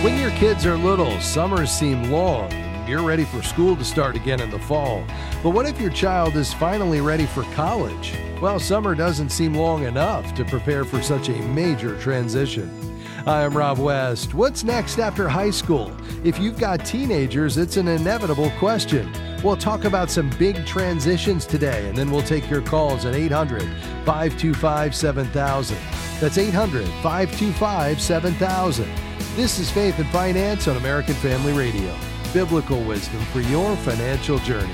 When your kids are little, summers seem long, and you're ready for school to start again in the fall. But what if your child is finally ready for college? Well, summer doesn't seem long enough to prepare for such a major transition. Hi, I'm Rob West. What's next after high school? If you've got teenagers, it's an inevitable question. We'll talk about some big transitions today, and then we'll take your calls at 800-525-7000. That's 800-525-7000. This is Faith and Finance on American Family Radio. Biblical wisdom for your financial journey.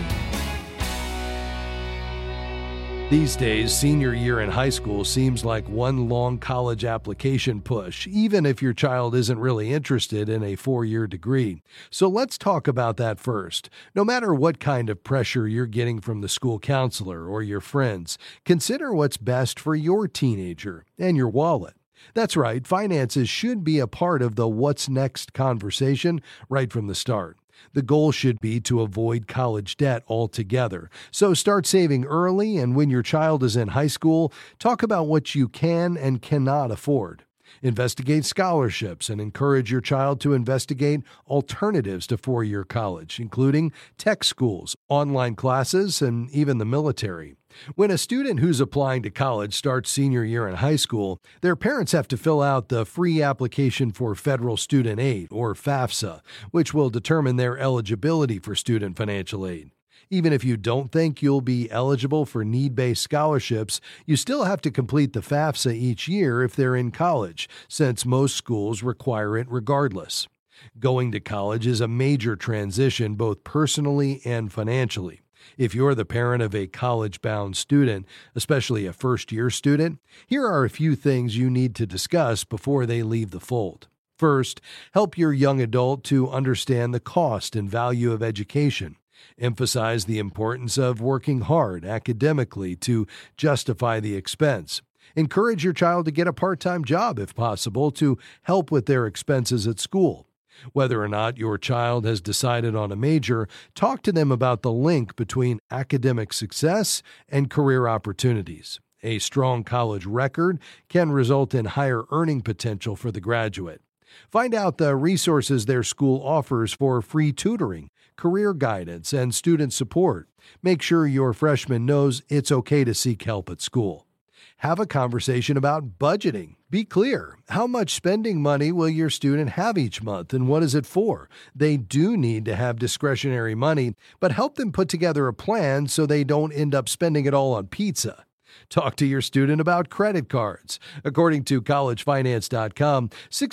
These days, senior year in high school seems like one long college application push, even if your child isn't really interested in a 4-year degree. So let's talk about that first. No matter what kind of pressure you're getting from the school counselor or your friends, consider what's best for your teenager and your wallet. That's right, finances should be a part of the what's next conversation right from the start. The goal should be to avoid college debt altogether. So start saving early, and when your child is in high school, talk about what you can and cannot afford. Investigate scholarships and encourage your child to investigate alternatives to 4-year college, including tech schools, online classes, and even the military. When a student who's applying to college starts senior year in high school, their parents have to fill out the free application for federal student aid, or FAFSA, which will determine their eligibility for student financial aid. Even if you don't think you'll be eligible for need-based scholarships, you still have to complete the FAFSA each year if they're in college, since most schools require it regardless. Going to college is a major transition both personally and financially. If you're the parent of a college-bound student, especially a first-year student, here are a few things you need to discuss before they leave the fold. First, help your young adult to understand the cost and value of education. Emphasize the importance of working hard academically to justify the expense. Encourage your child to get a part-time job if possible to help with their expenses at school. Whether or not your child has decided on a major, talk to them about the link between academic success and career opportunities. A strong college record can result in higher earning potential for the graduate. Find out the resources their school offers for free tutoring, career guidance, and student support. Make sure your freshman knows it's okay to seek help at school. Have a conversation about budgeting. Be clear. How much spending money will your student have each month, and what is it for? They do need to have discretionary money, but help them put together a plan so they don't end up spending it all on pizza. Talk to your student about credit cards. According to collegefinance.com,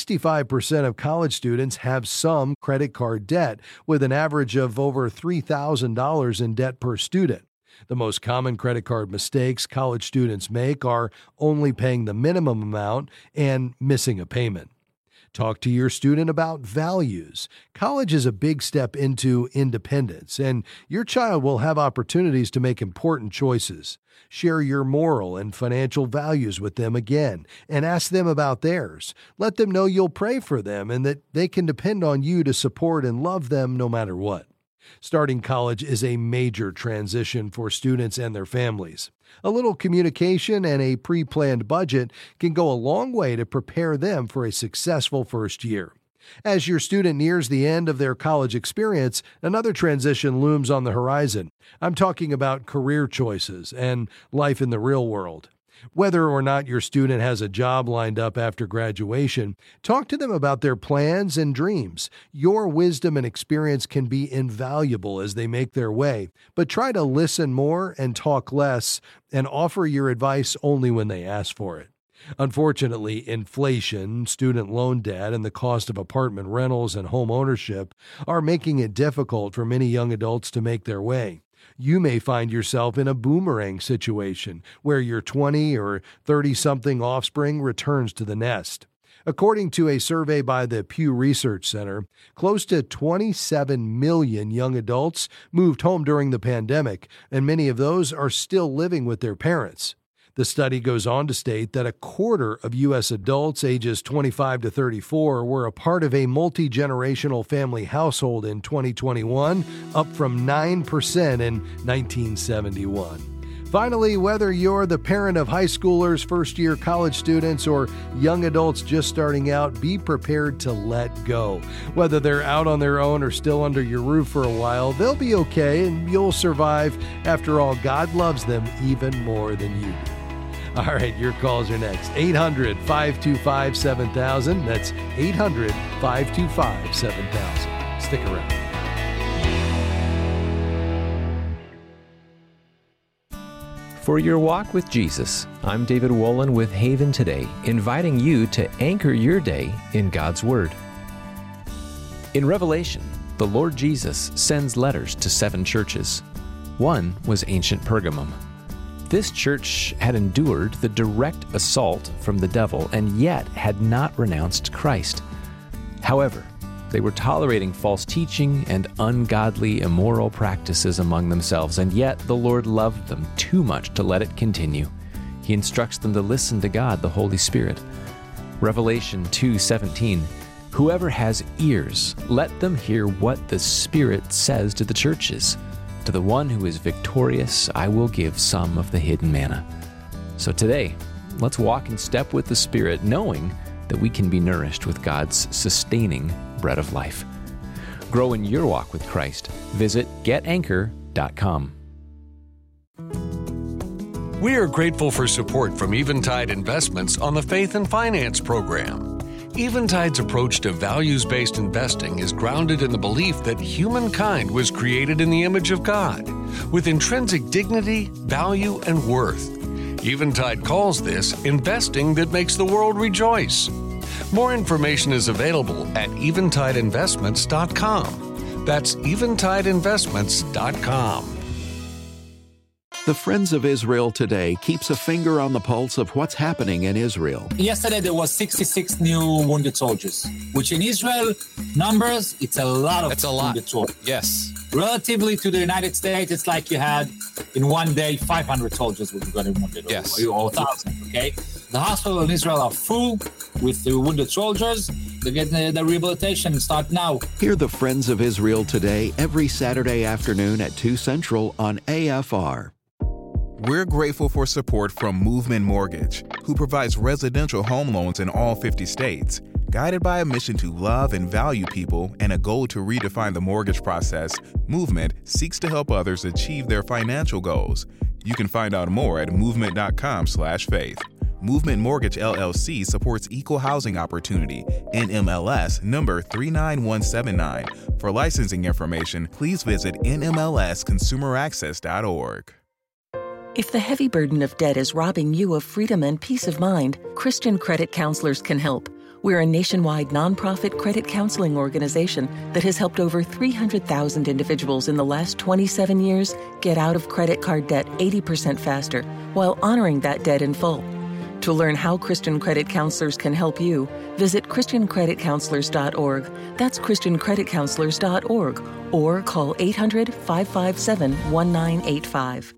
65% of college students have some credit card debt, with an average of over $3,000 in debt per student. The most common credit card mistakes college students make are only paying the minimum amount and missing a payment. Talk to your student about values. College is a big step into independence, and your child will have opportunities to make important choices. Share your moral and financial values with them again, and ask them about theirs. Let them know you'll pray for them and that they can depend on you to support and love them no matter what. Starting college is a major transition for students and their families. A little communication and a pre-planned budget can go a long way to prepare them for a successful first year. As your student nears the end of their college experience, another transition looms on the horizon. I'm talking about career choices and life in the real world. Whether or not your student has a job lined up after graduation, talk to them about their plans and dreams. Your wisdom and experience can be invaluable as they make their way, but try to listen more and talk less, and offer your advice only when they ask for it. Unfortunately, inflation, student loan debt, and the cost of apartment rentals and home ownership are making it difficult for many young adults to make their way. You may find yourself in a boomerang situation where your 20 or 30-something offspring returns to the nest. According to a survey by the Pew Research Center, close to 27 million young adults moved home during the pandemic, and many of those are still living with their parents. The study goes on to state that a quarter of U.S. adults ages 25 to 34 were a part of a multi-generational family household in 2021, up from 9% in 1971. Finally, whether you're the parent of high schoolers, first-year college students, or young adults just starting out, be prepared to let go. Whether they're out on their own or still under your roof for a while, they'll be okay and you'll survive. After all, God loves them even more than you do. All right, your calls are next. 800-525-7000. That's 800-525-7000. Stick around. For your walk with Jesus, I'm David Wolin with Haven Today, inviting you to anchor your day in God's Word. In Revelation, the Lord Jesus sends letters to 7 churches. One was ancient Pergamum. This church had endured the direct assault from the devil and yet had not renounced Christ. However, they were tolerating false teaching and ungodly, immoral practices among themselves, and yet the Lord loved them too much to let it continue. He instructs them to listen to God, the Holy Spirit. Revelation 2:17, whoever has ears, let them hear what the Spirit says to the churches. To the one who is victorious, I will give some of the hidden manna. So today, let's walk in step with the Spirit, knowing that we can be nourished with God's sustaining bread of life. Grow in your walk with Christ. Visit getanchor.com. We are grateful for support from Eventide Investments on the Faith and Finance program. Eventide's approach to values-based investing is grounded in the belief that humankind was created in the image of God, with intrinsic dignity, value, and worth. Eventide calls this investing that makes the world rejoice. More information is available at eventideinvestments.com. That's eventideinvestments.com. The Friends of Israel Today keeps a finger on the pulse of what's happening in Israel. Yesterday, there was 66 new wounded soldiers, which in Israel numbers, it's a lot of wounded soldiers. Yes. Relatively to the United States, it's like you had in one day 500 soldiers who got wounded, yes, or 1,000. Okay, the hospitals in Israel are full with the wounded soldiers. They get the rehabilitation start now. Hear the Friends of Israel Today every Saturday afternoon at 2 Central on AFR. We're grateful for support from Movement Mortgage, who provides residential home loans in all 50 states. Guided by a mission to love and value people and a goal to redefine the mortgage process, Movement seeks to help others achieve their financial goals. You can find out more at movement.com/faith. Movement Mortgage LLC supports equal housing opportunity, NMLS number 39179. For licensing information, please visit nmlsconsumeraccess.org. If the heavy burden of debt is robbing you of freedom and peace of mind, Christian Credit Counselors can help. We're a nationwide nonprofit credit counseling organization that has helped over 300,000 individuals in the last 27 years get out of credit card debt 80% faster while honoring that debt in full. To learn how Christian Credit Counselors can help you, visit ChristianCreditCounselors.org. That's ChristianCreditCounselors.org, or call 800-557-1985.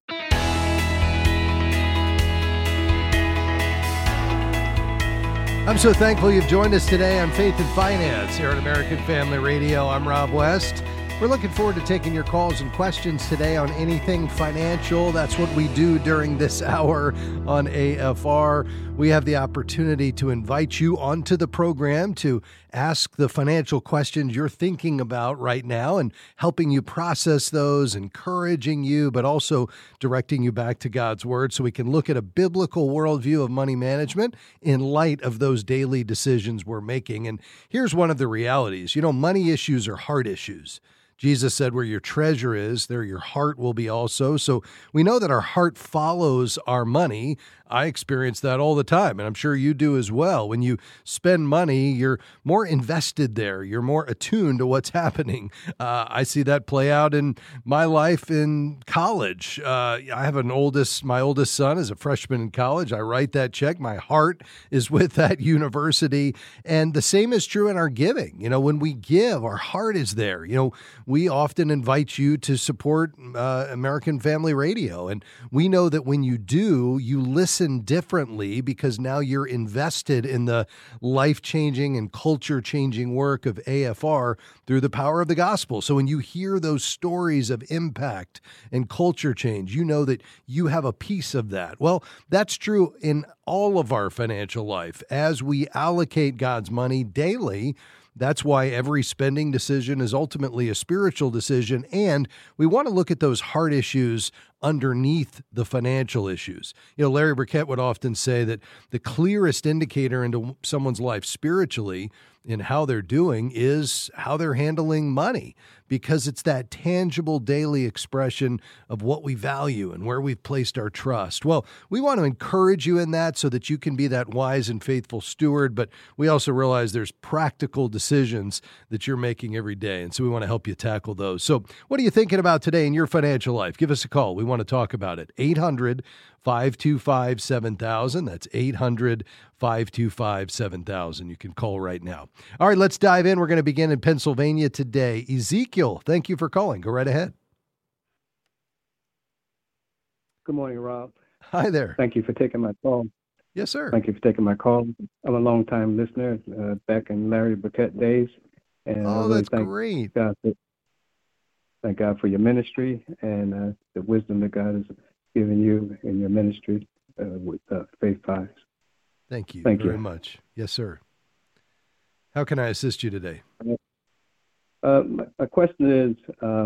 I'm so thankful you've joined us today on Faith and Finance here at American Family Radio. I'm Rob West. We're looking forward to taking your calls and questions today on anything financial. That's what we do during this hour on AFR. We have the opportunity to invite you onto the program to ask the financial questions you're thinking about right now and helping you process those, encouraging you, but also directing you back to God's Word so we can look at a biblical worldview of money management in light of those daily decisions we're making. And here's one of the realities. Money issues are heart issues. Jesus said, where your treasure is, there your heart will be also. So we know that our heart follows our money. I experience that all the time, and I'm sure you do as well. When you spend money, you're more invested there. You're more attuned to what's happening. I see that play out in my life in college. I have my oldest son is a freshman in college. I write that check. My heart is with that university. And the same is true in our giving. When we give, our heart is there. We often invite you to support American Family Radio. And we know that when you do, you listen listen differently because now you're invested in the life-changing and culture-changing work of AFR through the power of the gospel. So when you hear those stories of impact and culture change, you know that you have a piece of that. Well, that's true in all of our financial life. As we allocate God's money daily, that's why every spending decision is ultimately a spiritual decision, and we want to look at those heart issues underneath the financial issues. You know, Larry Burkett would often say that the clearest indicator into someone's life spiritually in how they're doing is how they're handling money, because it's that tangible daily expression of what we value and where we've placed our trust. Well, we want to encourage you in that so that you can be that wise and faithful steward, but we also realize there's practical decisions that you're making every day, and so we want to help you tackle those. So what are you thinking about today in your financial life? Give us a call. We want to talk about it. 800-525-7000. That's 800-525-7000. You can call right now. All right, let's dive in. We're going to begin in Pennsylvania today. Ezekiel, thank you for calling. Go right ahead. Good morning, Rob. Hi there. Thank you for taking my call. Yes, sir. Thank you for taking my call. I'm a longtime listener back in Larry Burkett days. And that's great. Thank God for your ministry and the wisdom that God has given you in your ministry with Faith Fives. Thank you very much. Yes, sir. How can I assist you today? My question is,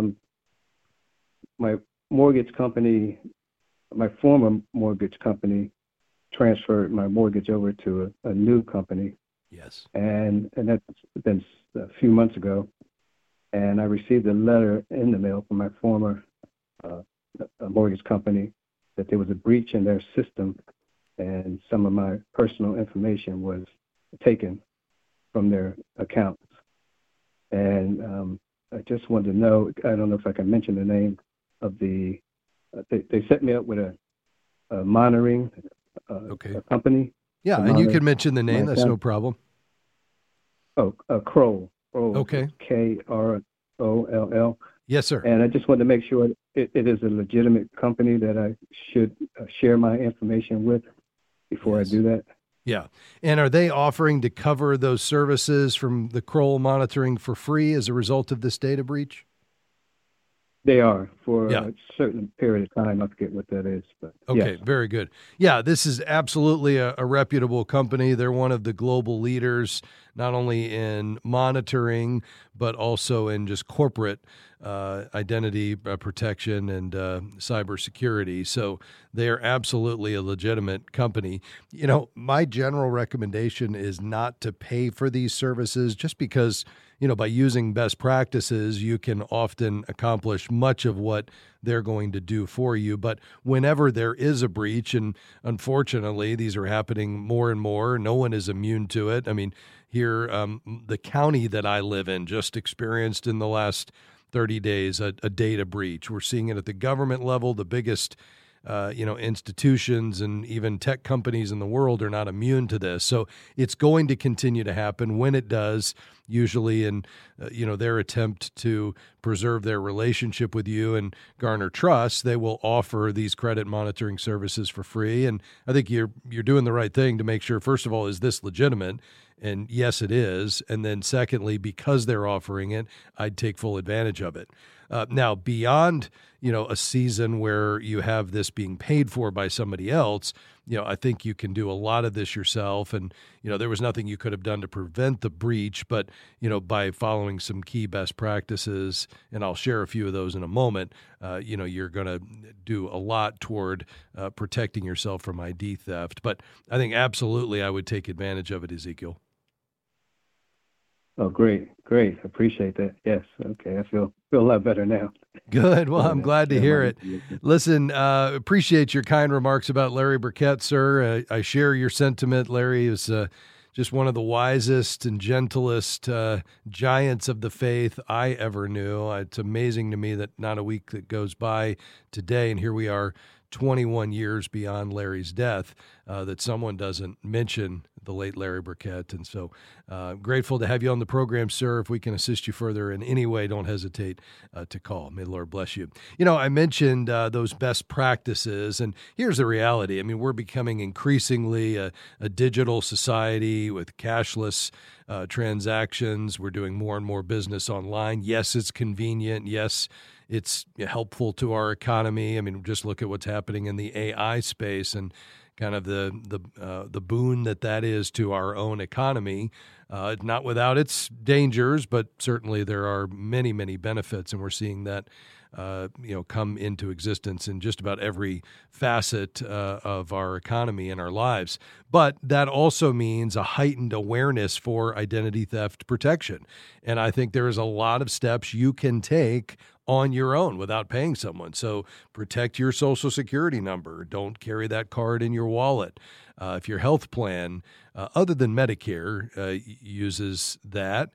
my mortgage company, my former mortgage company, transferred my mortgage over to a new company. Yes. And that's been a few months ago. And I received a letter in the mail from my former mortgage company that there was a breach in their system and some of my personal information was taken from their accounts. And I just wanted to know, I don't know if I can mention the name of they set me up with a monitoring a company. Yeah, and you can mention the name. That's no problem. Oh, Kroll. Okay. Kroll. Yes, sir. And I just wanted to make sure it is a legitimate company that I should share my information with before I do that. Yeah. And are they offering to cover those services from the Kroll monitoring for free as a result of this data breach? They are for a certain period of time. I forget what that is. But okay, yes. Very good. Yeah, this is absolutely a reputable company. They're one of the global leaders, not only in monitoring, but also in just corporate identity protection and cybersecurity. So they are absolutely a legitimate company. You know, my general recommendation is not to pay for these services just because, you know, by using best practices, you can often accomplish much of what they're going to do for you. But whenever there is a breach, and unfortunately, these are happening more and more, no one is immune to it. I mean, here, the county that I live in just experienced in the last 30 days a data breach. We're seeing it at the government level. The biggest institutions and even tech companies in the world are not immune to this. So it's going to continue to happen. When it does, usually in their attempt to preserve their relationship with you and garner trust, they will offer these credit monitoring services for free. And I think you're doing the right thing to make sure, first of all, is this legitimate? And yes, it is. And then secondly, because they're offering it, I'd take full advantage of it. Now, beyond, a season where you have this being paid for by somebody else, I think you can do a lot of this yourself. And, there was nothing you could have done to prevent the breach, but, by following some key best practices, and I'll share a few of those in a moment, you're going to do a lot toward protecting yourself from ID theft. But I think absolutely I would take advantage of it, Ezekiel. Oh, great. Appreciate that. Yes. Okay. I feel a lot better now. Good. Well, I'm glad to hear it. Listen, appreciate your kind remarks about Larry Burkett, sir. I share your sentiment. Larry is just one of the wisest and gentlest giants of the faith I ever knew. It's amazing to me that not a week that goes by today, and here we are 21 years beyond Larry's death that someone doesn't mention the late Larry Burkett. And so grateful to have you on the program, sir. If we can assist you further in any way, don't hesitate to call. May the Lord bless you. You know, I mentioned those best practices, and here's the reality. I mean, we're becoming increasingly a digital society with cashless transactions. We're doing more and more business online. Yes, it's convenient. Yes, it's helpful to our economy. I mean, just look at what's happening in the AI space and kind of the boon that is to our own economy. Not without its dangers, but certainly there are many, many benefits, and we're seeing that come into existence in just about every facet of our economy and our lives. But that also means a heightened awareness for identity theft protection. And I think there is a lot of steps you can take on your own without paying someone. So protect your Social Security number. Don't carry that card in your wallet. If your health plan, other than Medicare, uses that,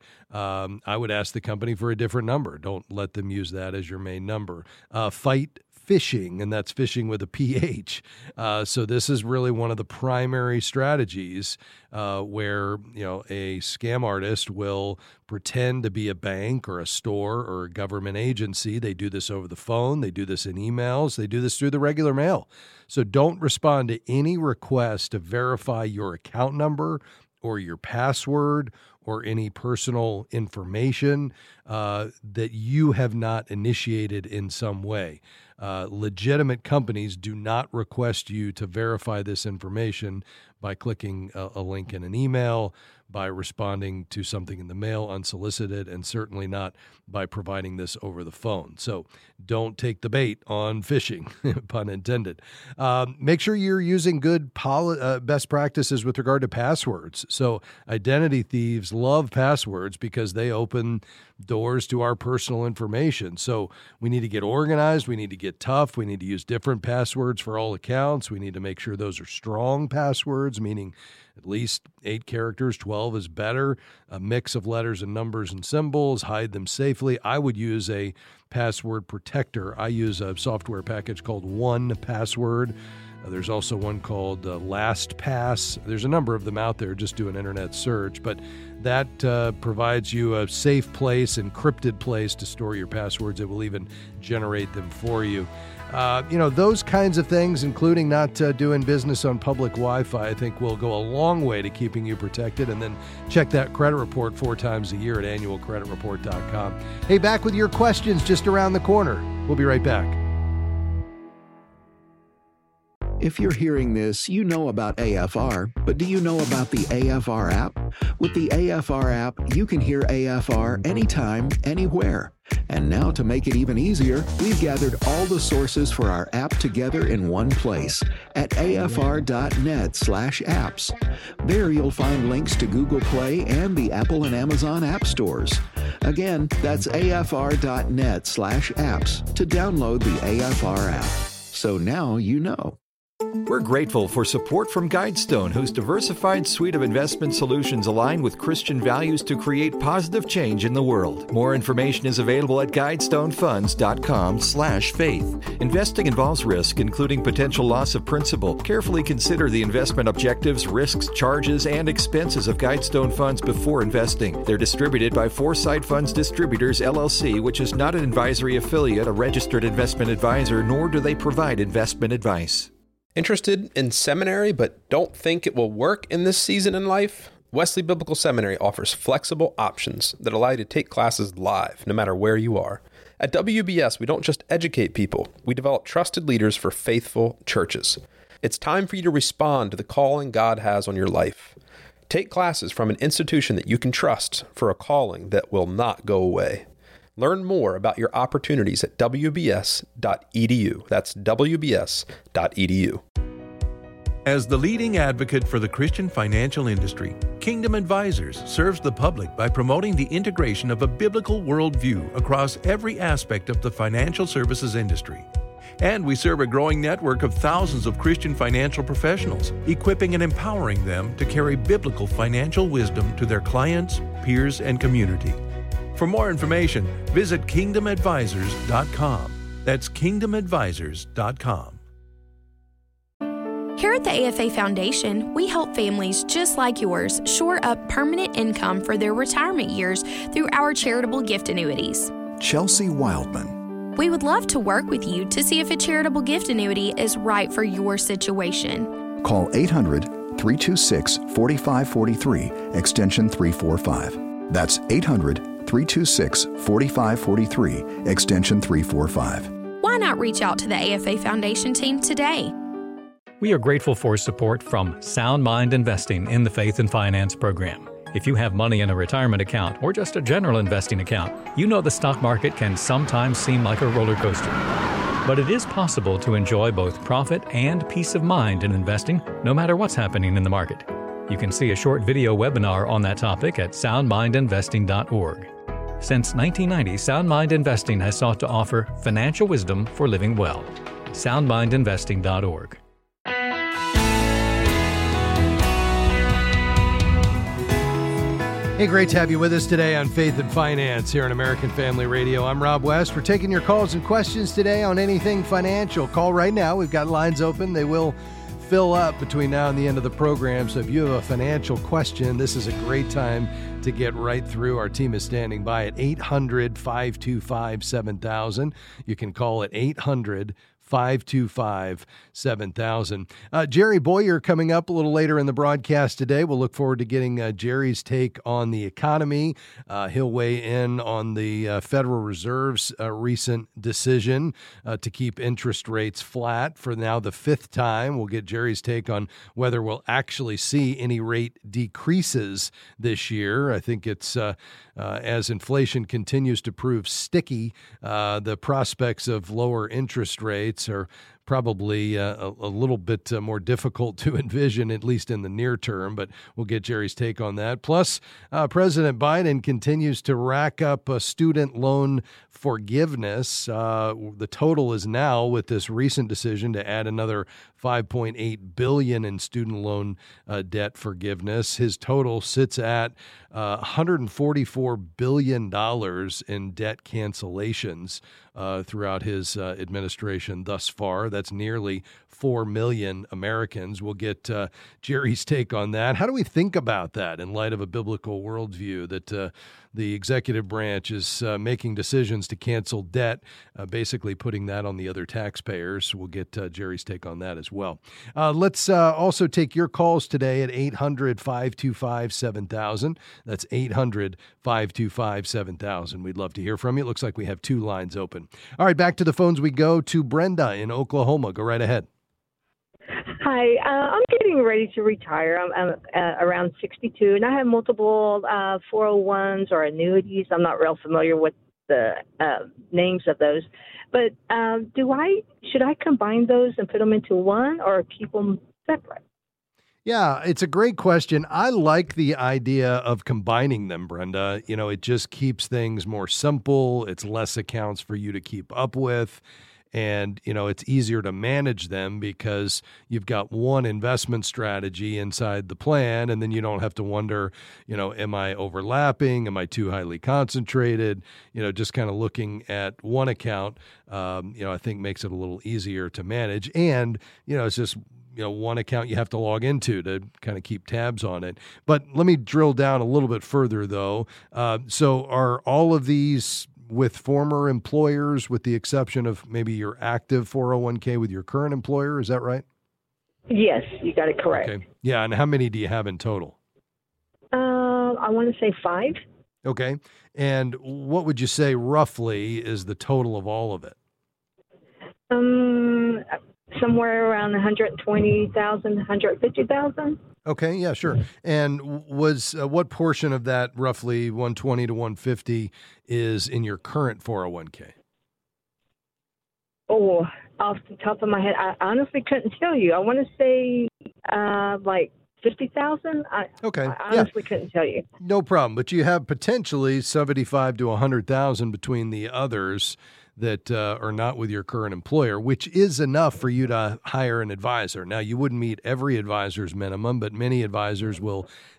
I would ask the company for a different number. Don't let them use that as your main number. Fight phishing, and that's phishing with a PH. So this is really one of the primary strategies where a scam artist will pretend to be a bank or a store or a government agency. They do this over the phone. They do this in emails. They do this through the regular mail. So don't respond to any request to verify your account number or your password or any personal information that you have not initiated in some way. Legitimate companies do not request you to verify this information by clicking a link in an email, by responding to something in the mail unsolicited, and certainly not by providing this over the phone. So don't take the bait on phishing, pun intended. Make sure you're using good best practices with regard to passwords. So identity thieves love passwords because they open doors to our personal information. So we need to get organized. We need to get tough. We need to use different passwords for all accounts. We need to make sure those are strong passwords, meaning at least 8 characters, 12 is better. A mix of letters and numbers and symbols, hide them safely. I would use a password protector. I use a software package called 1Password. There's also one called LastPass. There's a number of them out there. Just do an internet search. But that provides you a safe place, encrypted place to store your passwords. It will even generate them for you. Those kinds of things, including not doing business on public Wi-Fi, I think will go a long way to keeping you protected. And then check that credit report 4 times a year at annualcreditreport.com. Hey, back with your questions just around the corner. We'll be right back. If you're hearing this, you know about AFR, but do you know about the AFR app? With the AFR app, you can hear AFR anytime, anywhere. And now to make it even easier, we've gathered all the sources for our app together in one place at afr.net/apps. There you'll find links to Google Play and the Apple and Amazon app stores. Again, that's afr.net/apps to download the AFR app. So now you know. We're grateful for support from Guidestone, whose diversified suite of investment solutions align with Christian values to create positive change in the world. More information is available at guidestonefunds.com/faith. Investing involves risk, including potential loss of principal. Carefully consider the investment objectives, risks, charges, and expenses of Guidestone Funds before investing. They're distributed by Foresight Funds Distributors, LLC, which is not an advisory affiliate, a registered investment advisor, nor do they provide investment advice. Interested in seminary but don't think it will work in this season in life? Wesley Biblical Seminary offers flexible options that allow you to take classes live, no matter where you are. At WBS, we don't just educate people, we develop trusted leaders for faithful churches. It's time for you to respond to the calling God has on your life. Take classes from an institution that you can trust for a calling that will not go away. Learn more about your opportunities at wbs.edu. That's wbs.edu. As the leading advocate for the Christian financial industry, Kingdom Advisors serves the public by promoting the integration of a biblical worldview across every aspect of the financial services industry. And we serve a growing network of thousands of Christian financial professionals, equipping and empowering them to carry biblical financial wisdom to their clients, peers, and community. For more information, visit kingdomadvisors.com. That's kingdomadvisors.com. Here at the AFA Foundation, we help families just like yours shore up permanent income for their retirement years through our charitable gift annuities. Chelsea Wildman. We would love to work with you to see if a charitable gift annuity is right for your situation. Call 800-326-4543, extension 345. That's 800-326-4543, extension 345. Why not reach out to the AFA Foundation team today? We are grateful for support from Sound Mind Investing in the Faith and Finance program. If you have money in a retirement account or just a general investing account, you know the stock market can sometimes seem like a roller coaster. But it is possible to enjoy both profit and peace of mind in investing, no matter what's happening in the market. You can see a short video webinar on that topic at soundmindinvesting.org. Since 1990, Sound Mind Investing has sought to offer financial wisdom for living well. soundmindinvesting.org. Hey, great to have you with us today on Faith and Finance here on American Family Radio. I'm Rob West. We're taking your calls and questions today on anything financial. Call right now. We've got lines open. They will fill up between now and the end of the program. So if you have a financial question, this is a great time to get right through. Our team is standing by at 800-525-7000. You can call at 800-525-7000. Jerry Boyer coming up a little later in the broadcast today. We'll look forward to getting Jerry's take on the economy. He'll weigh in on the Federal Reserve's recent decision to keep interest rates flat for now the fifth time. We'll get Jerry's take on whether we'll actually see any rate decreases this year. I think it's as inflation continues to prove sticky, the prospects of lower interest rates are probably a little bit more difficult to envision, at least in the near term, but we'll get Jerry's take on that. Plus, President Biden continues to rack up student loan forgiveness. The total is now, with this recent decision to add another $5.8 billion in student loan debt forgiveness, his total sits at $144 billion in debt cancellations throughout his administration thus far. That's nearly 4 million Americans. We'll get Jerry's take on that. How do we think about that in light of a biblical worldview that the executive branch is making decisions to cancel debt, basically putting that on the other taxpayers? We'll get Jerry's take on that as well. Let's also take your calls today at 800-525-7000. That's 800-525-7000. We'd love to hear from you. It looks like we have two lines open. All right, back to the phones we go to Brenda in Oklahoma. Go right ahead. Hi, I'm getting ready to retire. I'm around 62, and I have multiple 401s or annuities. I'm not real familiar with the names of those. But should I combine those and put them into one or keep them separate? Yeah, it's a great question. I like the idea of combining them, Brenda. You know, it just keeps things more simple. It's less accounts for you to keep up with. And, you know, it's easier to manage them because you've got one investment strategy inside the plan, and then you don't have to wonder, you know, am I overlapping? Am I too highly concentrated? You know, just kind of looking at one account, I think makes it a little easier to manage. And, you know, it's just, one account you have to log into to kind of keep tabs on it. But let me drill down a little bit further, though. So are all of these with former employers, with the exception of maybe your active 401k with your current employer? Is that right? Yes, you got it correct. Okay. Yeah, and how many do you have in total? I want to say 5. Okay. And what would you say roughly is the total of all of it? Somewhere around 120,000, 150,000. Okay, yeah, sure. And was what portion of that roughly 120 to 150 is in your current 401k? Oh, off the top of my head, I honestly couldn't tell you. I want to say like 50,000. Okay. I honestly couldn't tell you. No problem. But you have potentially 75 to 100,000 between the others that are not with your current employer, which is enough for you to hire an advisor. Now, you wouldn't meet every advisor's minimum, but many advisors will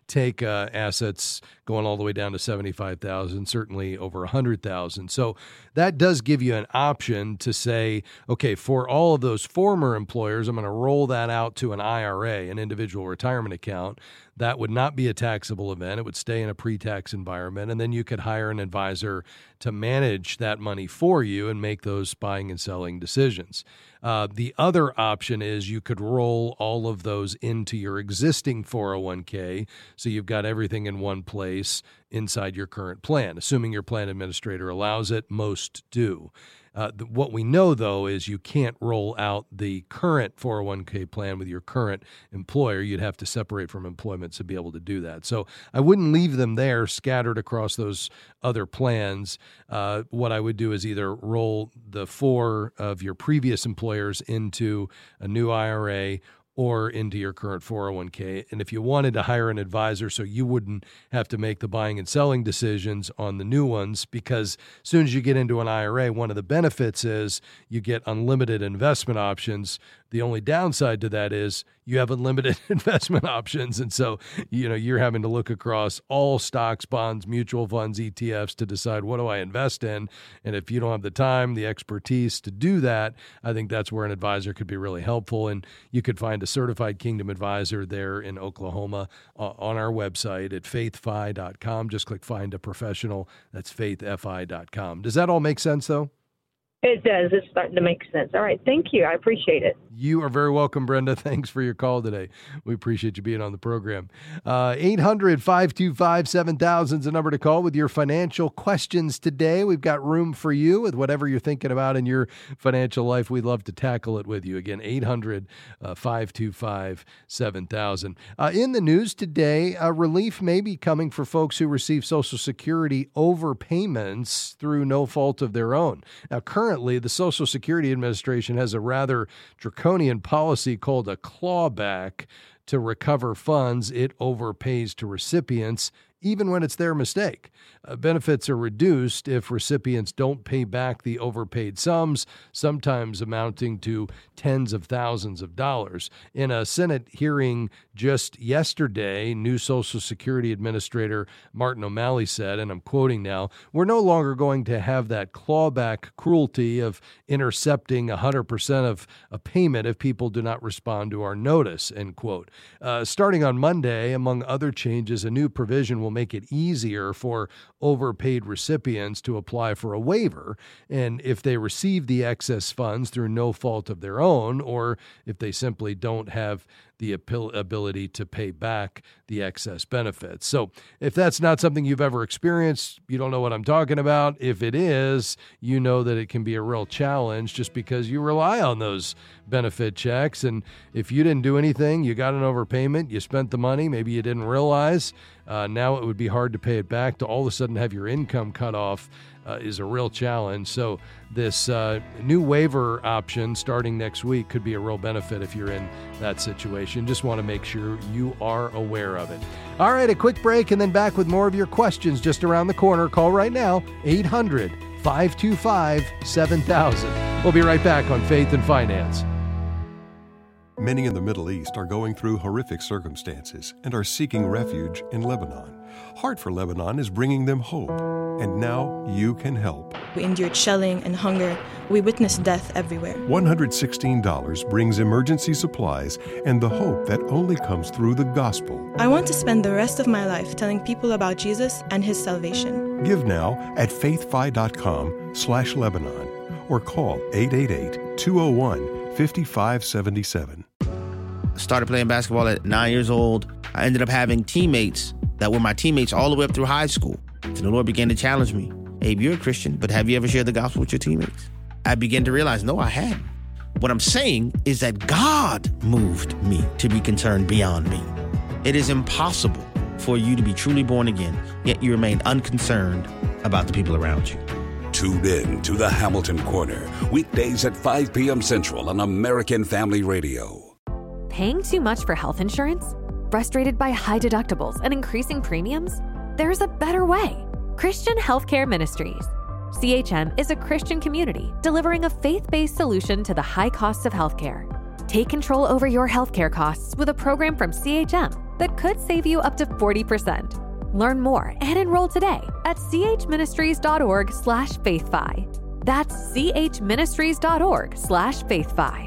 take assets going all the way down to $75,000, certainly over $100,000. So that does give you an option to say, okay, for all of those former employers, I'm going to roll that out to an IRA, an individual retirement account. That would not be a taxable event. It would stay in a pre-tax environment, and then you could hire an advisor to manage that money for you and make those buying and selling decisions. The other option is you could roll all of those into your existing 401k, so you've got everything in one place inside your current plan, assuming your plan administrator allows it. Most do. What we know, though, is you can't roll out the current 401k plan with your current employer. You'd have to separate from employment to be able to do that. So I wouldn't leave them there scattered across those other plans. What I would do is either roll the 4 of your previous employers into a new IRA or into your current 401k. And if you wanted to hire an advisor so you wouldn't have to make the buying and selling decisions on the new ones, because as soon as you get into an IRA, one of the benefits is you get unlimited investment options. The only downside to that is you have unlimited investment options. And so, you're having to look across all stocks, bonds, mutual funds, ETFs to decide, what do I invest in? And if you don't have the time, the expertise to do that, I think that's where an advisor could be really helpful. And you could find a certified Kingdom advisor there in Oklahoma on our website at faithfi.com. Just click Find a Professional. That's faithfi.com. Does that all make sense, though? It does. It's starting to make sense. All right. Thank you. I appreciate it. You are very welcome, Brenda. Thanks for your call today. We appreciate you being on the program. 800-525-7000 is the number to call with your financial questions today. We've got room for you with whatever you're thinking about in your financial life. We'd love to tackle it with you. Again, 800-525-7000. In the news today, relief may be coming for folks who receive Social Security overpayments through no fault of their own. Now, currently, the Social Security Administration has a rather draconian policy called a clawback to recover funds it overpays to recipients, even when it's their mistake. Benefits are reduced if recipients don't pay back the overpaid sums, sometimes amounting to tens of thousands of dollars. In a Senate hearing just yesterday, new Social Security Administrator Martin O'Malley said, and I'm quoting now, "We're no longer going to have that clawback cruelty of intercepting 100% of a payment if people do not respond to our notice," end quote. Starting on Monday, among other changes, a new provision will make it easier for overpaid recipients to apply for a waiver, and if they receive the excess funds through no fault of their own, or if they simply don't have the ability to pay back the excess benefits. So if that's not something you've ever experienced, you don't know what I'm talking about. If it is, you know that it can be a real challenge just because you rely on those benefit checks. And if you didn't do anything, you got an overpayment, you spent the money, maybe you didn't realize, now it would be hard to pay it back. To all of a sudden have your income cut off is a real challenge. So this new waiver option starting next week could be a real benefit if you're in that situation. Just want to make sure you are aware of it. All right, a quick break and then back with more of your questions just around the corner. Call right now, 800-525-7000. We'll be right back on Faith and Finance. Many in the Middle East are going through horrific circumstances and are seeking refuge in Lebanon. Heart for Lebanon is bringing them hope, and now you can help. We endured shelling and hunger. We witnessed death everywhere. $116 brings emergency supplies and the hope that only comes through the gospel. I want to spend the rest of my life telling people about Jesus and his salvation. Give now at faithfi.com/Lebanon or call 888-201-5577. I started playing basketball at 9 years old. I ended up having teammates that were my teammates all the way up through high school. And the Lord began to challenge me. Abe, you're a Christian, but have you ever shared the gospel with your teammates? I began to realize, no, I hadn't. What I'm saying is that God moved me to be concerned beyond me. It is impossible for you to be truly born again, yet you remain unconcerned about the people around you. Tune in to the Hamilton Corner, weekdays at 5 p.m. Central on American Family Radio. Paying too much for health insurance? Frustrated by high deductibles and increasing premiums? There's a better way. Christian Healthcare Ministries. CHM is a Christian community delivering a faith-based solution to the high costs of healthcare. Take control over your healthcare costs with a program from CHM that could save you up to 40%. Learn more and enroll today at chministries.org/faithfi. That's chministries.org/faithfi.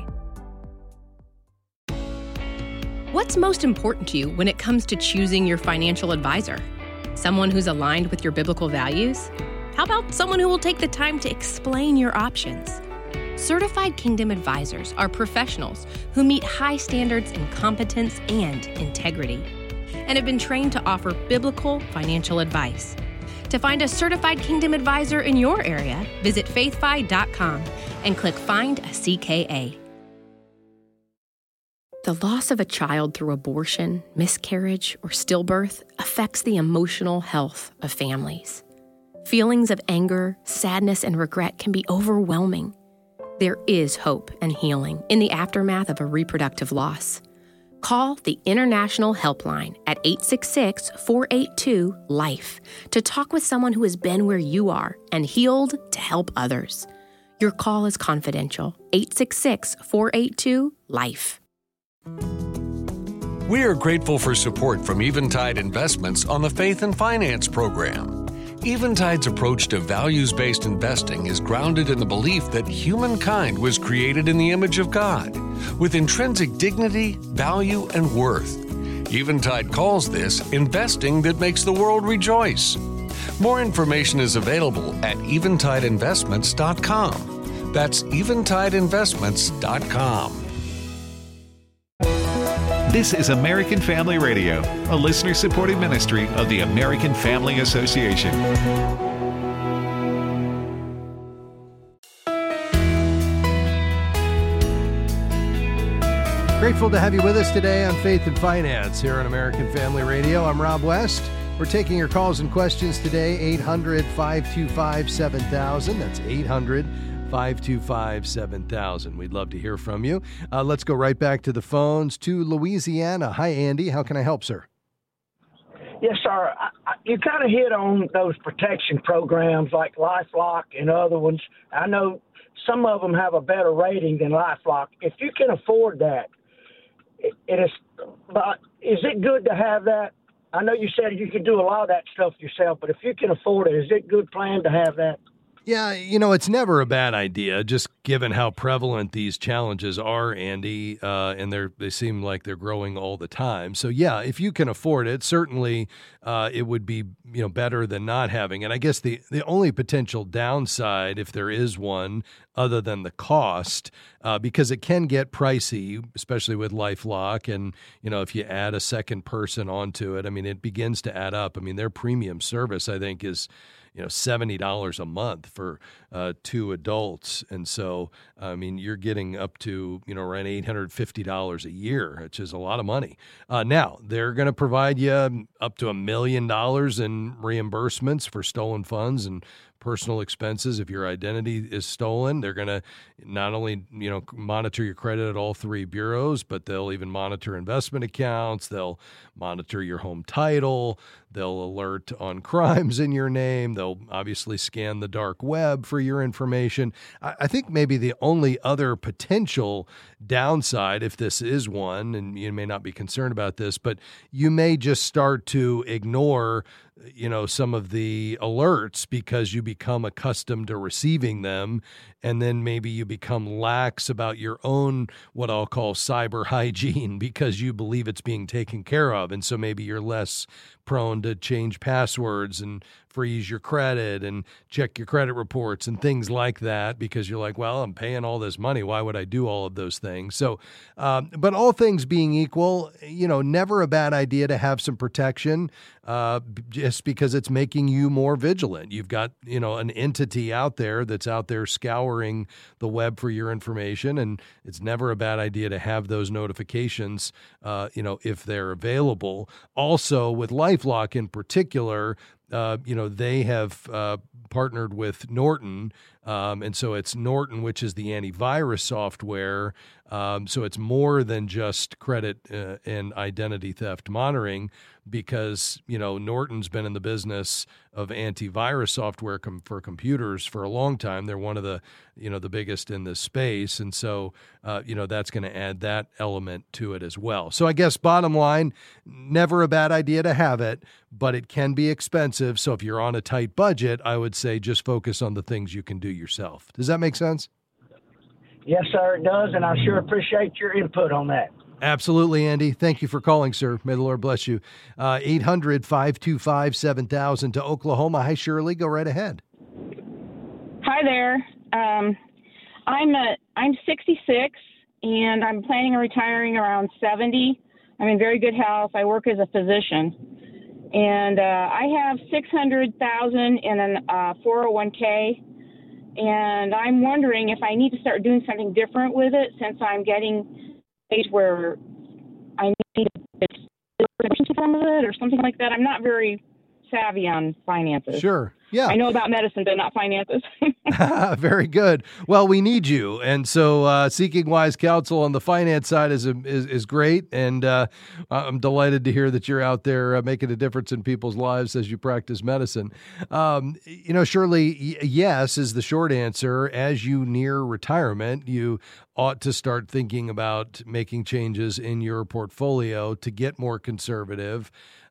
What's most important to you when it comes to choosing your financial advisor? Someone who's aligned with your biblical values? How about someone who will take the time to explain your options? Certified Kingdom Advisors are professionals who meet high standards in competence and integrity and have been trained to offer biblical financial advice. To find a Certified Kingdom Advisor in your area, visit faithfi.com and click Find a CKA. The loss of a child through abortion, miscarriage, or stillbirth affects the emotional health of families. Feelings of anger, sadness, and regret can be overwhelming. There is hope and healing in the aftermath of a reproductive loss. Call the International Helpline at 866-482-LIFE to talk with someone who has been where you are and healed to help others. Your call is confidential. 866-482-LIFE. We are grateful for support from Eventide Investments on the Faith and Finance program. Eventide's approach to values-based investing is grounded in the belief that humankind was created in the image of God, with intrinsic dignity, value, and worth. Eventide calls this investing that makes the world rejoice. More information is available at eventideinvestments.com. That's eventideinvestments.com. This is American Family Radio, a listener-supported ministry of the American Family Association. Grateful to have you with us today on Faith and Finance here on American Family Radio. I'm Rob West. We're taking your calls and questions today, 800-525-7000. That's 800-525-7000. We'd love to hear from you. Let's go right back to the phones to Louisiana. Hi, Andy. How can I help, sir? Yes, sir. You kind of hit on those protection programs like LifeLock and other ones. I know some of them have a better rating than LifeLock. If you can afford that, but is it good to have that? I know you said you could do a lot of that stuff yourself, but if you can afford it, is it a good plan to have that? Yeah, it's never a bad idea, just given how prevalent these challenges are, Andy, and they seem like they're growing all the time. So, yeah, if you can afford it, certainly it would be better than not having it. I guess the only potential downside, if there is one, other than the cost, because it can get pricey, especially with LifeLock, and if you add a second person onto it, it begins to add up. Their premium service, I think, is $70 a month for 2 adults. And so, you're getting up to, around $850 a year, which is a lot of money. Now, they're going to provide you up to $1 million in reimbursements for stolen funds and personal expenses. If your identity is stolen, they're going to not only, monitor your credit at all 3 bureaus, but they'll even monitor investment accounts. They'll monitor your home title. They'll alert on crimes in your name. They'll obviously scan the dark web for your information. I think maybe the only other potential downside, if this is one, and you may not be concerned about this, but you may just start to ignore some of the alerts because you become accustomed to receiving them, and then maybe you become lax about your own, what I'll call cyber hygiene, because you believe it's being taken care of. And so maybe you're less prone to change passwords and freeze your credit and check your credit reports and things like that, because you're like, well, I'm paying all this money. Why would I do all of those things? So, but all things being equal, never a bad idea to have some protection, just because it's making you more vigilant. You've got, an entity out there that's out there scouring the web for your information, and it's never a bad idea to have those notifications, if they're available. Also, with LifeLock in particular, they have partnered with Norton. And so it's Norton, which is the antivirus software. So it's more than just credit and identity theft monitoring, because, Norton's been in the business of antivirus software for computers for a long time. They're one of the, the biggest in this space. And so, that's going to add that element to it as well. So I guess bottom line, never a bad idea to have it, but it can be expensive. So if you're on a tight budget, I would say just focus on the things you can do yourself. Does that make sense? Yes, sir, it does, and I sure appreciate your input on that. Absolutely, Andy. Thank you for calling, sir. May the Lord bless you. 800-525-7000 to Oklahoma. Hi, Shirley. Go right ahead. Hi there. I'm 66, and I'm planning on retiring around 70. I'm in very good health. I work as a physician, and I have $600,000 in an 401k. And I'm wondering if I need to start doing something different with it, since I'm getting age where I need to some of it or something like that. I'm not very savvy on finances. Sure. Yeah. I know about medicine, but not finances. Very good. Well, we need you. And so seeking wise counsel on the finance side is great. And I'm delighted to hear that you're out there making a difference in people's lives as you practice medicine. Shirley, yes is the short answer. As you near retirement, you ought to start thinking about making changes in your portfolio to get more conservative,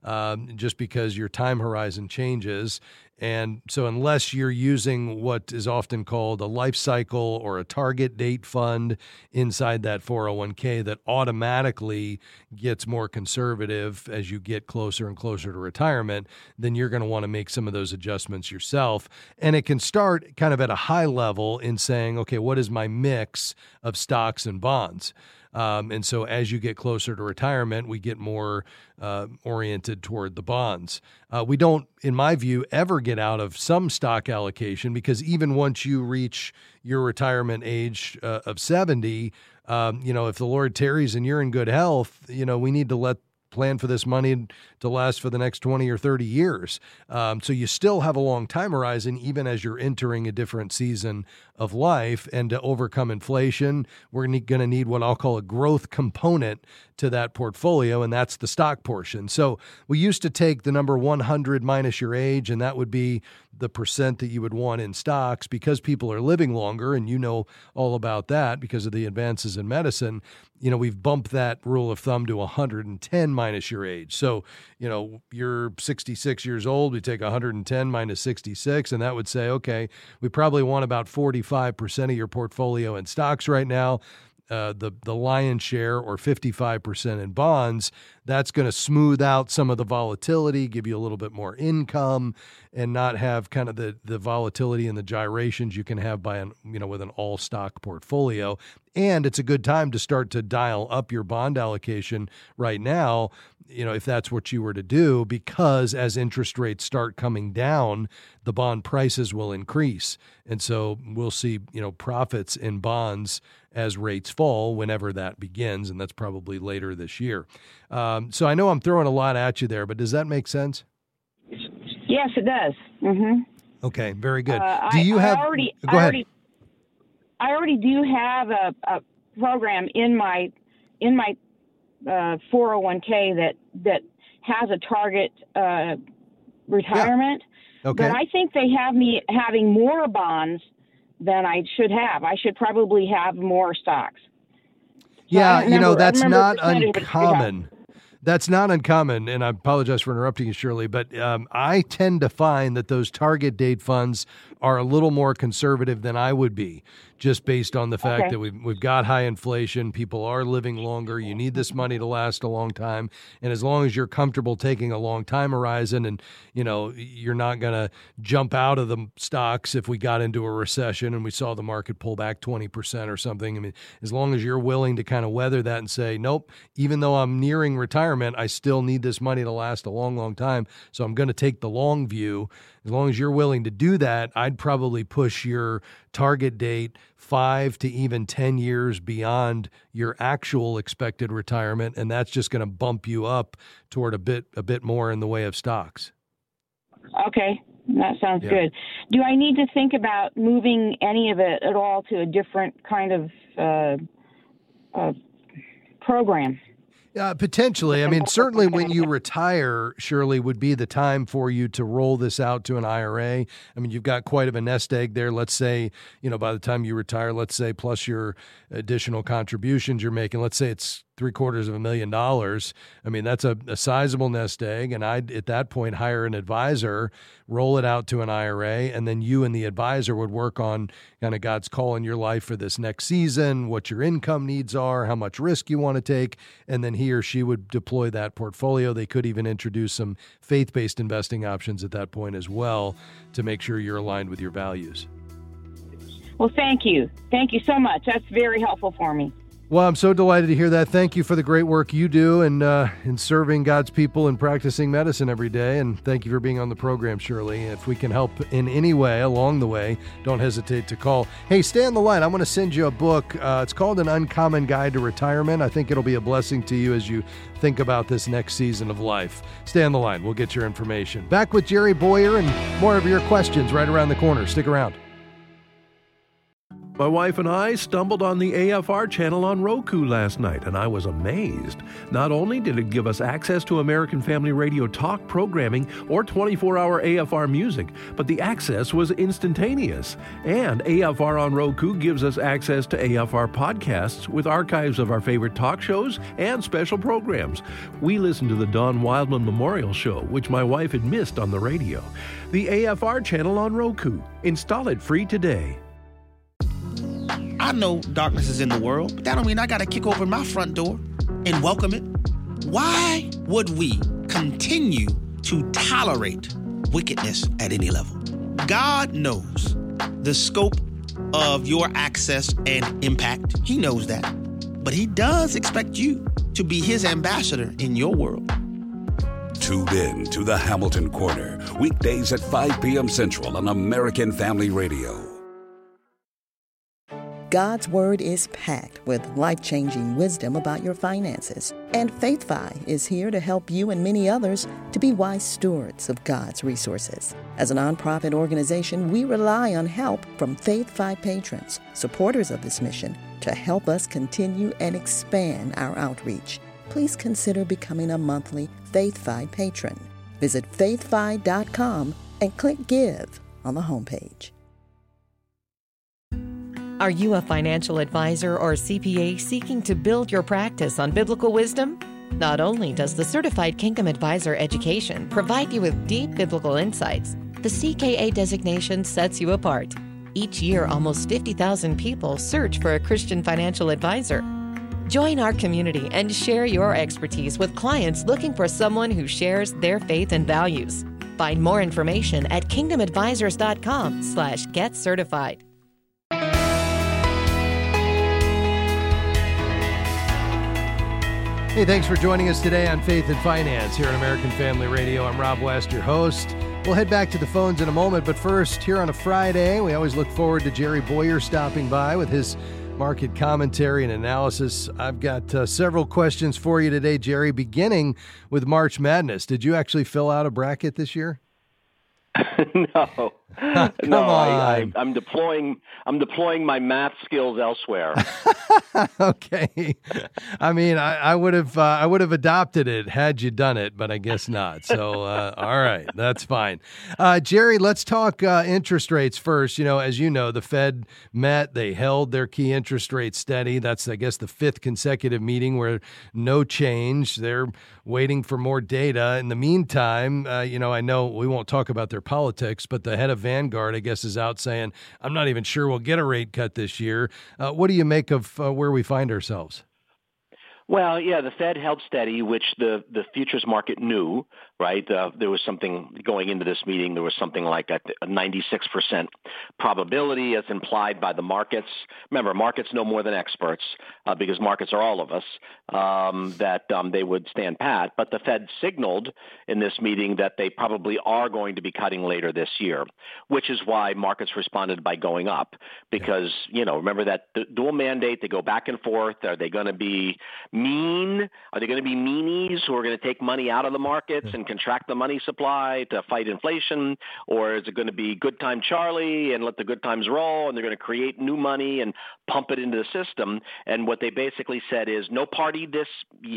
just because your time horizon changes. And so unless you're using what is often called a life cycle or a target date fund inside that 401k that automatically gets more conservative as you get closer and closer to retirement, then you're going to want to make some of those adjustments yourself. And it can start kind of at a high level in saying, okay, what is my mix of stocks and bonds? And so as you get closer to retirement, we get more oriented toward the bonds. We don't, in my view, ever get out of some stock allocation, because even once you reach your retirement age of 70, if the Lord tarries and you're in good health, we need to plan for this money to last for the next 20 or 30 years. So you still have a long time horizon, even as you're entering a different season of life. And to overcome inflation, we're going to need what I'll call a growth component to that portfolio, and that's the stock portion. So we used to take the number 100 minus your age, and that would be the percent that you would want in stocks. Because people are living longer, and you know all about that because of the advances in medicine, we've bumped that rule of thumb to 110 minus your age. So, you're 66 years old, we take 110 minus 66, and that would say, okay, we probably want about 45% of your portfolio in stocks right now. The lion's share, or 55% in bonds. That's going to smooth out some of the volatility, give you a little bit more income, and not have kind of the volatility and the gyrations you can have with an all stock portfolio. And it's a good time to start to dial up your bond allocation right now, if that's what you were to do, because as interest rates start coming down, the bond prices will increase. And so we'll see, profits in bonds as rates fall whenever that begins. And that's probably later this year. So I know I'm throwing a lot at you there, but does that make sense? Yes, it does. Mm-hmm. Okay, very good. I already do have a program in my 401k that has a target retirement. Yeah. Okay. But I think they have me having more bonds than I should have. I should probably have more stocks. So that's not uncommon. That's not uncommon, and I apologize for interrupting you, Shirley, but I tend to find that those target date funds are a little more conservative than I would be, just based on the fact that we've got high inflation, people are living longer, you need this money to last a long time, and as long as you're comfortable taking a long time horizon and, you're not going to jump out of the stocks if we got into a recession and we saw the market pull back 20% or something. I mean, as long as you're willing to kind of weather that and say, nope, even though I'm nearing retirement, I still need this money to last a long, long time, so I'm going to take the long view. As long as you're willing to do that, I'd probably push your target date 5 to even 10 years beyond your actual expected retirement, and that's just going to bump you up toward a bit more in the way of stocks. Okay. That sounds good. Do I need to think about moving any of it at all to a different kind of program? Potentially. I mean, certainly when you retire, Shirley, would be the time for you to roll this out to an IRA. I mean, you've got quite of a nest egg there. Let's say, by the time you retire, let's say, plus your additional contributions you're making, let's say it's $750,000. I mean, that's a sizable nest egg. And I'd, at that point, hire an advisor, roll it out to an IRA, and then you and the advisor would work on kind of God's call in your life for this next season, what your income needs are, how much risk you want to take, and then he or she would deploy that portfolio. They could even introduce some faith-based investing options at that point as well to make sure you're aligned with your values. Well, thank you. Thank you so much. That's very helpful for me. Well, I'm so delighted to hear that. Thank you for the great work you do and in serving God's people and practicing medicine every day. And thank you for being on the program, Shirley. If we can help in any way along the way, don't hesitate to call. Hey, stay on the line. I'm going to send you a book. It's called An Uncommon Guide to Retirement. I think it'll be a blessing to you as you think about this next season of life. Stay on the line. We'll get your information. Back with Jerry Bowyer and more of your questions right around the corner. Stick around. My wife and I stumbled on the AFR channel on Roku last night, and I was amazed. Not only did it give us access to American Family Radio talk programming or 24-hour AFR music, but the access was instantaneous. And AFR on Roku gives us access to AFR podcasts with archives of our favorite talk shows and special programs. We listened to the Don Wildman Memorial Show, which my wife had missed on the radio. The AFR channel on Roku. Install it free today. I know darkness is in the world, but that don't mean I got to kick open my front door and welcome it. Why would we continue to tolerate wickedness at any level? God knows the scope of your access and impact. He knows that. But he does expect you to be his ambassador in your world. Tune in to the Hamilton Corner, weekdays at 5 p.m. Central on American Family Radio. God's Word is packed with life-changing wisdom about your finances. And FaithFi is here to help you and many others to be wise stewards of God's resources. As a nonprofit organization, we rely on help from FaithFi patrons, supporters of this mission, to help us continue and expand our outreach. Please consider becoming a monthly FaithFi patron. Visit faithfi.com and click Give on the homepage. Are you a financial advisor or CPA seeking to build your practice on biblical wisdom? Not only does the Certified Kingdom Advisor education provide you with deep biblical insights, the CKA designation sets you apart. Each year, almost 50,000 people search for a Christian financial advisor. Join our community and share your expertise with clients looking for someone who shares their faith and values. Find more information at kingdomadvisors.com/getcertified. Hey, thanks for joining us today on Faith and Finance here on American Family Radio. I'm Rob West, your host. We'll head back to the phones in a moment, but first, here on a Friday, we always look forward to Jerry Bowyer stopping by with his market commentary and analysis. I've got several questions for you today, Jerry, beginning with March Madness. Did you actually fill out a bracket this year? No. I'm deploying my math skills elsewhere. Okay. I mean, I would have adopted it had you done it, but I guess not. So, all right, that's fine. Jerry, let's talk interest rates first. As you know, the Fed met, they held their key interest rate steady. That's, I guess, the fifth consecutive meeting where no change. They're waiting for more data. In the meantime, I know we won't talk about their politics, but the head of Vanguard, I guess, is out saying, I'm not even sure we'll get a rate cut this year. What do you make of where we find ourselves? Well, yeah, the Fed held steady, which the futures market knew, right? There was something going into this meeting. There was something like a 96% probability as implied by the markets. Remember, markets know more than experts because markets are all of us, that they would stand pat. But the Fed signaled in this meeting that they probably are going to be cutting later this year, which is why markets responded by going up because, remember that dual mandate, they go back and forth. Are they going to be mean? Are they going to be meanies who are going to take money out of the markets and contract the money supply to fight inflation? Or is it going to be good time Charlie and let the good times roll, and they're going to create new money and pump it into the system? And what they basically said is no party this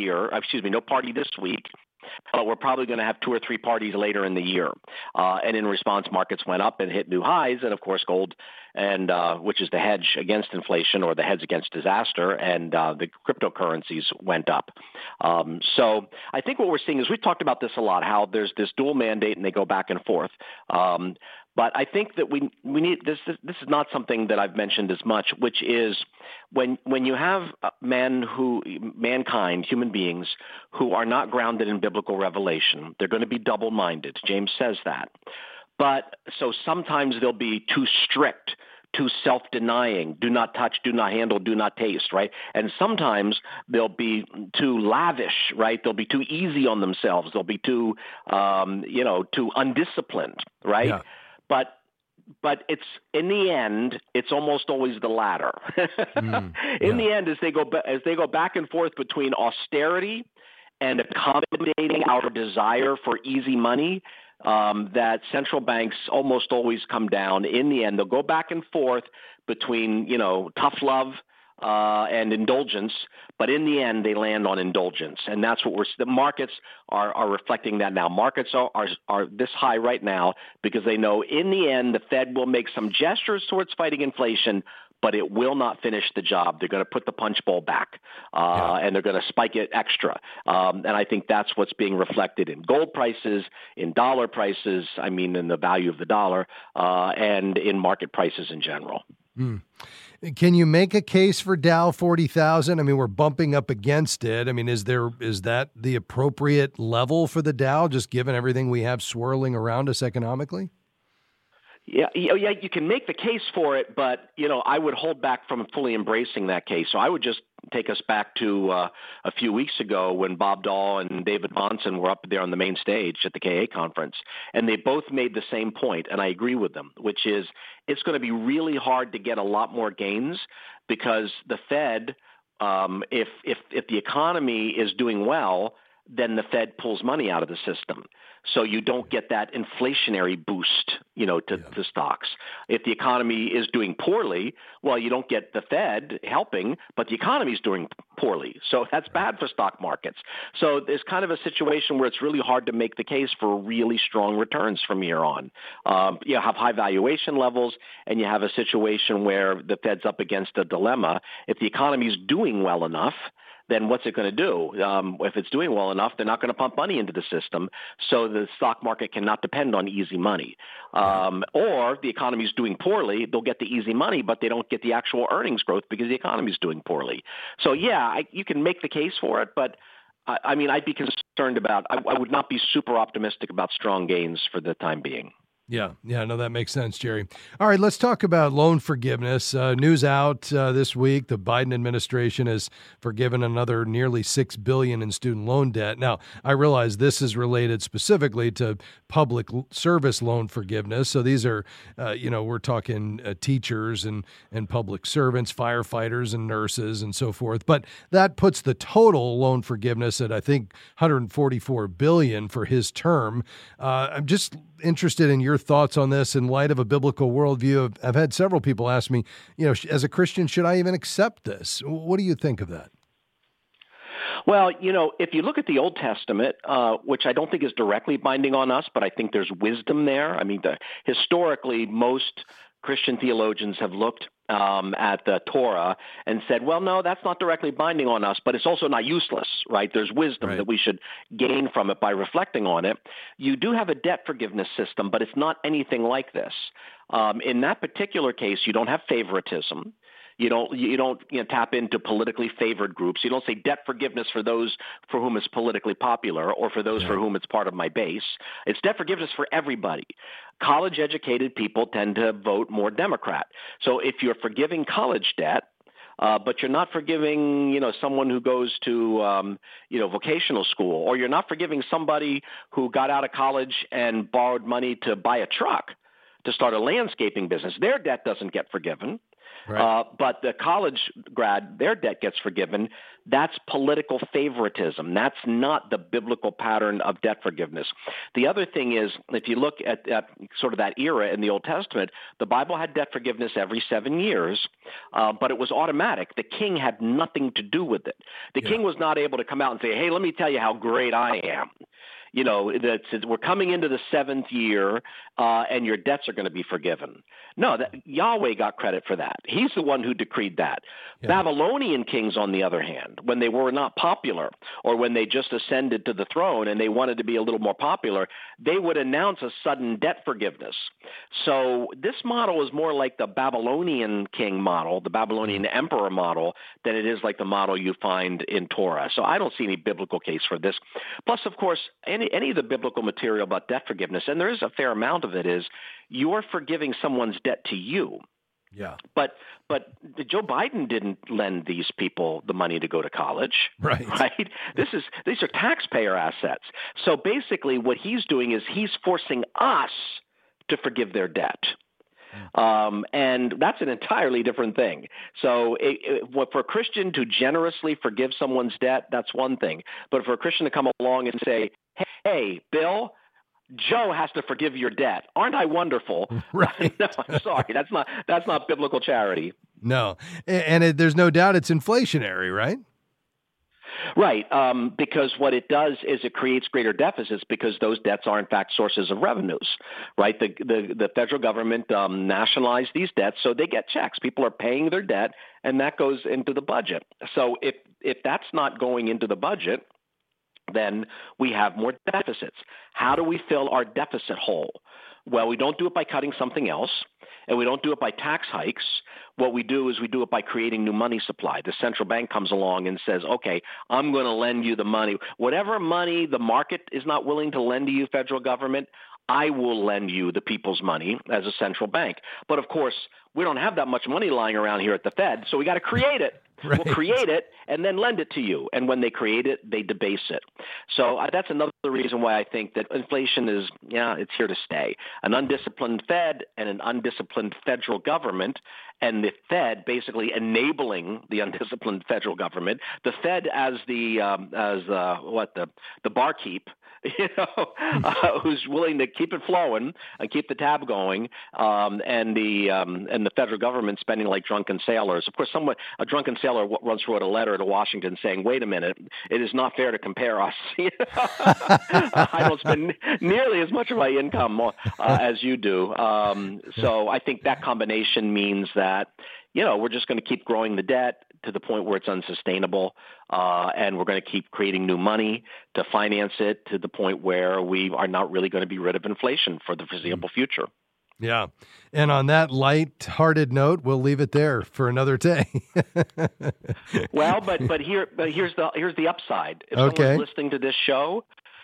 week. But we're probably going to have 2 or 3 parties later in the year. And in response, markets went up and hit new highs. And, of course, gold, and which is the hedge against inflation or the hedge against disaster, and the cryptocurrencies went up. So I think what we're seeing is we've talked about this a lot, how there's this dual mandate and they go back and forth. But I think that we need this. This is not something that I've mentioned as much, which is when you have mankind, human beings, who are not grounded in biblical revelation, they're going to be double-minded. James says that. But so sometimes they'll be too strict, too self-denying, do not touch, do not handle, do not taste, right? And sometimes they'll be too lavish, right? They'll be too easy on themselves. They'll be too, too undisciplined, right? Yeah. But it's in the end, it's almost always the latter. In the end, as they go back and forth between austerity and accommodating our desire for easy money, that central banks almost always come down. In the end, they'll go back and forth between tough love and indulgence, but in the end, they land on indulgence, and that's what the markets are reflecting that now. Markets are this high right now because they know in the end the Fed will make some gestures towards fighting inflation, but it will not finish the job. They're going to put the punch bowl back, and they're going to spike it extra. And I think that's what's being reflected in gold prices, in dollar prices, in the value of the dollar, and in market prices in general. Can you make a case for Dow 40,000? We're bumping up against it. Is that the appropriate level for the Dow, just given everything we have swirling around us economically? Yeah, you can make the case for it, but, I would hold back from fully embracing that case. So I would just take us back to a few weeks ago when Bob Dahl and David Bahnsen were up there on the main stage at the KA conference, and they both made the same point, and I agree with them, which is it's going to be really hard to get a lot more gains because the Fed, if the economy is doing well, then the Fed pulls money out of the system. So you don't get that inflationary boost, to stocks. If the economy is doing poorly, well, you don't get the Fed helping, but the economy is doing poorly. So that's bad for stock markets. So there's kind of a situation where it's really hard to make the case for really strong returns from here on. You have high valuation levels, and you have a situation where the Fed's up against a dilemma. If the economy is doing well enough, then what's it going to do? If it's doing well enough, they're not going to pump money into the system, so the stock market cannot depend on easy money. Or the economy is doing poorly, they'll get the easy money, but they don't get the actual earnings growth because the economy is doing poorly. So, you can make the case for it, but I'd be concerned about – I would not be super optimistic about strong gains for the time being. Yeah, no, that makes sense, Jerry. All right, let's talk about loan forgiveness. News out this week, the Biden administration has forgiven another nearly $6 billion in student loan debt. Now, I realize this is related specifically to public service loan forgiveness. So these are, we're talking teachers and public servants, firefighters and nurses and so forth. But that puts the total loan forgiveness at, I think, $144 billion for his term. I'm just interested in your thoughts on this in light of a biblical worldview. I've had several people ask me, as a Christian, should I even accept this? What do you think of that? Well, if you look at the Old Testament, which I don't think is directly binding on us, but I think there's wisdom there. Historically, most Christian theologians have looked at the Torah and said, well, no, that's not directly binding on us, but it's also not useless, right? There's wisdom that we should gain from it by reflecting on it. You do have a debt forgiveness system, but it's not anything like this. In that particular case, you don't have favoritism. You don't tap into politically favored groups. You don't say debt forgiveness for those for whom it's politically popular or for those for whom it's part of my base. It's debt forgiveness for everybody. College-educated people tend to vote more Democrat. So if you're forgiving college debt, but you're not forgiving, someone who goes to, vocational school, or you're not forgiving somebody who got out of college and borrowed money to buy a truck to start a landscaping business, their debt doesn't get forgiven. Right. But the college grad, their debt gets forgiven. That's political favoritism. That's not the biblical pattern of debt forgiveness. The other thing is, if you look at sort of that era in the Old Testament, the Bible had debt forgiveness every 7 years, but it was automatic. The king had nothing to do with it. The king was not able to come out and say, hey, let me tell you how great I am. You know, that we're coming into the 7th year and your debts are going to be forgiven. No, Yahweh got credit for that. He's the one who decreed that. Yeah. Babylonian kings, on the other hand, when they were not popular or when they just ascended to the throne and they wanted to be a little more popular, they would announce a sudden debt forgiveness. So this model is more like the Babylonian king model, the Babylonian emperor model, than it is like the model you find in Torah. So I don't see any biblical case for this. Plus, of course, any of the biblical material about debt forgiveness, and there is a fair amount of it, is you're forgiving someone's debt to you. Yeah. But Joe Biden didn't lend these people the money to go to college. Right. Right? These are taxpayer assets. So basically what he's doing is he's forcing us to forgive their debt. And that's an entirely different thing. So for a Christian to generously forgive someone's debt, that's one thing. But for a Christian to come along and say, hey, Bill, Joe has to forgive your debt. Aren't I wonderful? Right. No, I'm sorry. That's not biblical charity. No. And there's no doubt it's inflationary, right? Right, because what it does is it creates greater deficits because those debts are in fact sources of revenues, right? The federal government nationalized these debts, so they get checks. People are paying their debt, and that goes into the budget. So if that's not going into the budget, then we have more deficits. How do we fill our deficit hole? Well, we don't do it by cutting something else, and we don't do it by tax hikes. What we do is we do it by creating new money supply. The central bank comes along and says, okay, I'm going to lend you the money. Whatever money the market is not willing to lend to you, federal government, I will lend you the people's money as a central bank. But, of course, we don't have that much money lying around here at the Fed, so we got to create it. Right. We'll create it and then lend it to you. And when they create it, they debase it. So that's another reason why I think that inflation is, it's here to stay. An undisciplined Fed and an undisciplined federal government, and the Fed basically enabling the undisciplined federal government. The Fed as the barkeep, who's willing to keep it flowing and keep the tab going, and the federal government spending like drunken sailors. Of course, a drunken sailor once wrote a letter to Washington saying, "Wait a minute, it is not fair to compare us. I don't spend nearly as much of my income as you do." So I think that combination means that we're just going to keep growing the debt to the point where it's unsustainable, and we're going to keep creating new money to finance it to the point where we are not really going to be rid of inflation for the foreseeable future. Yeah. And on that light-hearted note, we'll leave it there for another day. Well, but here's the upside. If someone's listening to this show,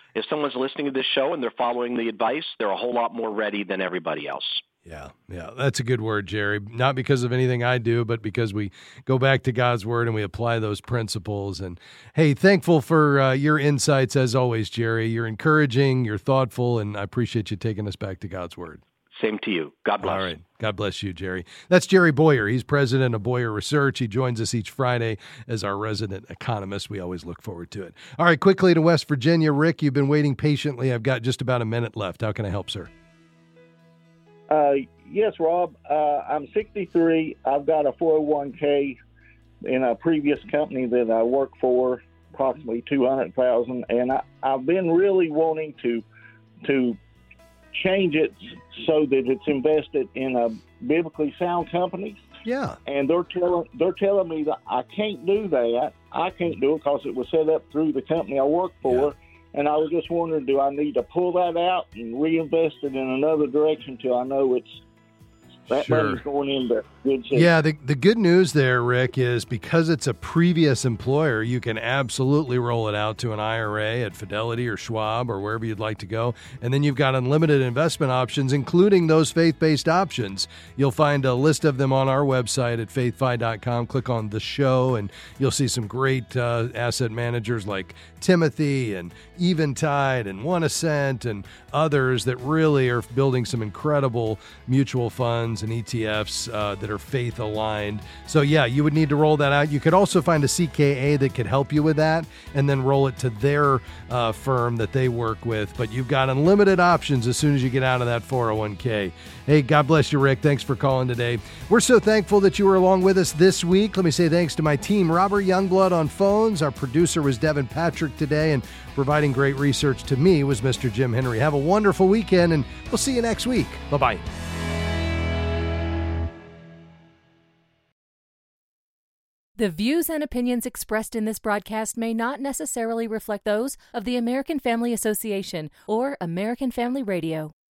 and they're following the advice, they're a whole lot more ready than everybody else. Yeah, that's a good word, Jerry. Not because of anything I do, but because we go back to God's word and we apply those principles. And hey, thankful for your insights as always, Jerry. You're encouraging, you're thoughtful, and I appreciate you taking us back to God's word. Same to you. God bless. All right. God bless you, Jerry. That's Jerry Bowyer. He's president of Bowyer Research. He joins us each Friday as our resident economist. We always look forward to it. All right, quickly to West Virginia. Rick, you've been waiting patiently. I've got just about a minute left. How can I help, sir? Yes, Rob. I'm 63. I've got a 401k in a previous company that I worked for, approximately $200,000, and I've been really wanting to change it so that it's invested in a biblically sound company. Yeah. And they're telling me that I can't do that. I can't do it because it was set up through the company I work for. Yeah. And I was just wondering, do I need to pull that out and reinvest it in another direction till I know that money's going into good shape? Yeah, the good news there, Rick, is because it's a previous employer, you can absolutely roll it out to an IRA at Fidelity or Schwab or wherever you'd like to go. And then you've got unlimited investment options, including those faith-based options. You'll find a list of them on our website at faithfi.com. Click on the show, and you'll see some great asset managers like Timothy and Eventide and One Ascent and others that really are building some incredible mutual funds funds and ETFs that are faith aligned. So yeah, you would need to roll that out. You could also find a CKA that could help you with that and then roll it to their firm that they work with. But you've got unlimited options as soon as you get out of that 401k. Hey, God bless you, Rick. Thanks for calling today. We're so thankful that you were along with us this week. Let me say thanks to my team, Robert Youngblood on phones. Our producer was Devin Patrick today, and providing great research to me was Mr. Jim Henry. Have a wonderful weekend, and we'll see you next week. Bye-bye. The views and opinions expressed in this broadcast may not necessarily reflect those of the American Family Association or American Family Radio.